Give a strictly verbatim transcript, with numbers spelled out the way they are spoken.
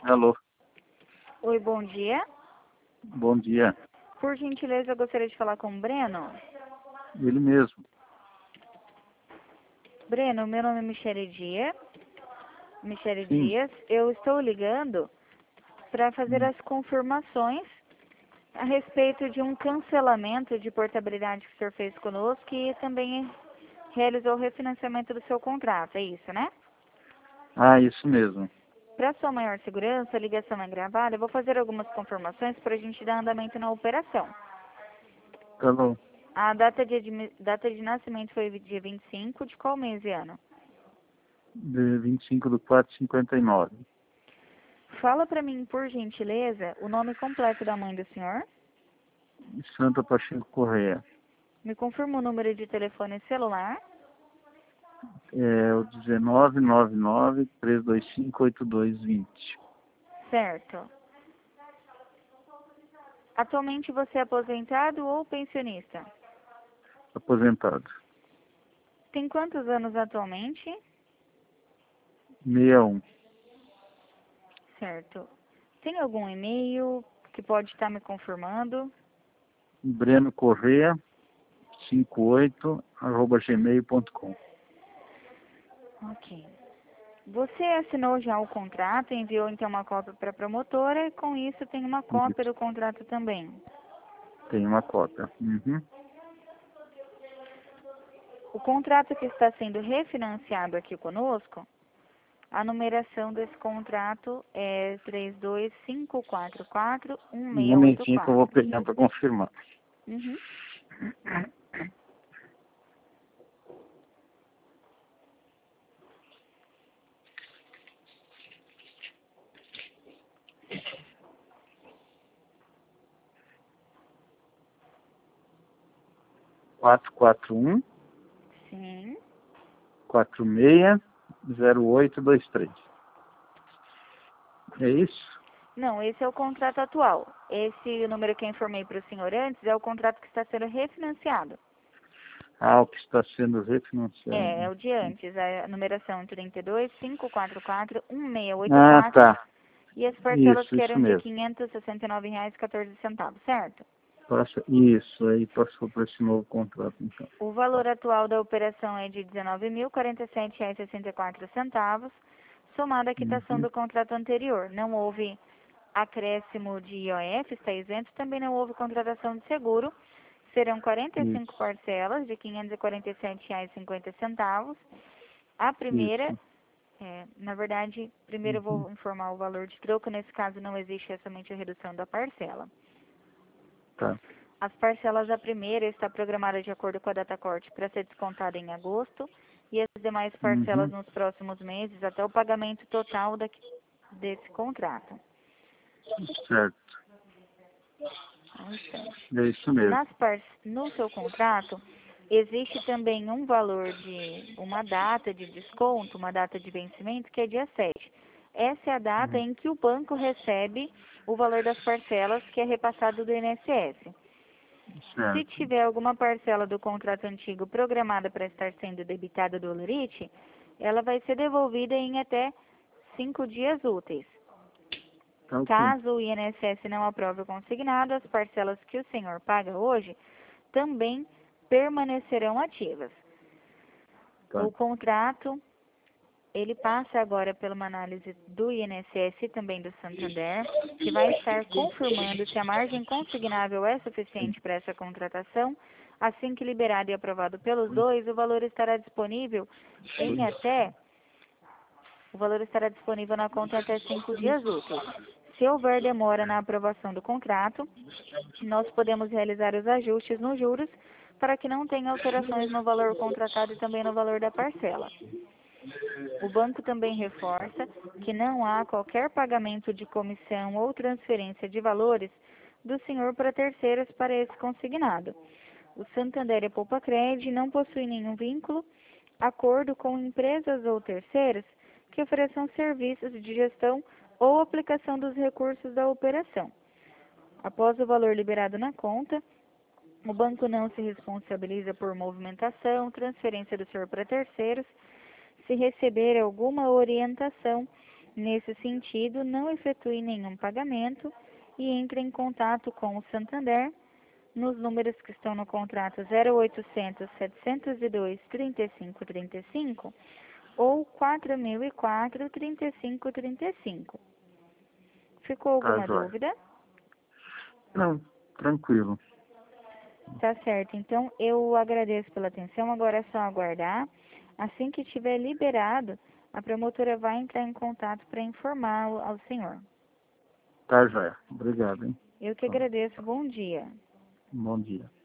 Alô, Oi, bom dia. bom dia. Por gentileza, eu gostaria de falar com o Breno. Ele mesmo. Breno, meu nome é Michele Dias. Michele Sim. Dias. Eu estou ligando para fazer Hum. as confirmações a respeito de um cancelamento de portabilidade que o senhor fez conosco e também realizou o refinanciamento do seu contrato. É isso, né? Ah, isso mesmo. Para sua maior segurança, a ligação é gravada. Eu vou fazer algumas confirmações para a gente dar andamento na operação. Tá bom. A data de, admi- data de nascimento foi dia vinte e cinco de qual mês e ano? De vinte e cinco do quatro de cinquenta e nove. Fala para mim, por gentileza, o nome completo da mãe do senhor. Santa Pacheco Correia. Me confirma o número de telefone celular. É o dezenove noventa e nove, três dois cinco, oito dois dois zero. Certo. Atualmente você é aposentado ou pensionista? Aposentado. Tem quantos anos atualmente? sessenta e um. Certo. Tem algum e-mail que pode estar me confirmando? Breno Correia, cinquenta e oito, arroba gmail ponto com. Ok. Você assinou já o contrato, enviou então uma cópia para a promotora e com isso tem uma cópia Isso. do contrato também. Tem uma cópia. Uhum. O contrato que está sendo refinanciado aqui conosco, a numeração desse contrato é três dois cinco quatro quatro um Um seis oito momentinho que eu vou quatro. pegar para confirmar. Uhum. quatro quatro um, Sim. quatro seis, zero oito dois três. É isso? Não, esse é o contrato atual. Esse número que eu informei para o senhor antes é o contrato que está sendo refinanciado. Ah, o que está sendo É, é refinanciado. o de antes, a numeração é trinta e dois cinco quatro quatro um seis oito Ah, quatro tá. e as parcelas Isso, que isso eram de mesmo. quinhentos e sessenta e nove reais e quatorze centavos, certo? Passa, isso, aí passou para esse novo contrato, então. O valor atual da operação é de dezenove mil e quarenta e sete reais e sessenta e quatro centavos, somado à quitação Uhum. do contrato anterior. Não houve acréscimo de I O F, está isento, também não houve contratação de seguro. Serão quarenta e cinco Isso, parcelas de quinhentos e quarenta e sete reais e cinquenta centavos. A primeira, isso. é, na verdade, primeiro eu Uhum. vou informar o valor de troco, nesse caso não existe, é somente a redução da parcela. Tá. As parcelas da primeira está programada de acordo com a data corte para ser descontada em agosto e as demais parcelas Uhum. nos próximos meses até o pagamento total daqui, desse contrato. Certo. Um instante. É isso mesmo. Nas par... No seu contrato, existe também um valor de uma data de desconto, uma data de vencimento, que é dia sete. Essa é a data Uhum. em que o banco recebe o valor das parcelas que é repassado do I N S S. Se Certo. tiver alguma parcela do contrato antigo programada para estar sendo debitada do Olerite, ela vai ser devolvida em até cinco dias úteis. Tá ok. Caso o I N S S não aprove o consignado, as parcelas que o senhor paga hoje também permanecerão ativas. Tá. O contrato, ele passa agora por uma análise do I N S S e também do Santander, que vai estar confirmando se a margem consignável é suficiente para essa contratação. Assim que liberado e aprovado pelos dois, o valor estará disponível em até, o valor estará disponível na conta em até cinco dias úteis. Se houver demora na aprovação do contrato, nós podemos realizar os ajustes nos juros para que não tenha alterações no valor contratado e também no valor da parcela. O banco também reforça que não há qualquer pagamento de comissão ou transferência de valores do senhor para terceiros para esse consignado. O Santander e a Poupa-Cred não possuem nenhum vínculo, acordo com empresas ou terceiros que ofereçam serviços de gestão ou aplicação dos recursos da operação. Após o valor liberado na conta, o banco não se responsabiliza por movimentação, transferência do senhor para terceiros. Se receber alguma orientação Nesse sentido, não efetue nenhum pagamento e entre em contato com o Santander nos números que estão no contrato zero oitocentos, setecentos e dois, trinta e cinco trinta e cinco ou quatro mil e quatro, trinta e cinco trinta e cinco. Ficou Tá, alguma joia. dúvida? Não, tranquilo. Tá certo. Então, eu agradeço pela atenção. Agora é só aguardar. Assim que estiver liberado, a promotora vai entrar em contato para informá-lo ao senhor. Tá, joia. Obrigado, hein? Eu que agradeço. Bom dia. Bom dia.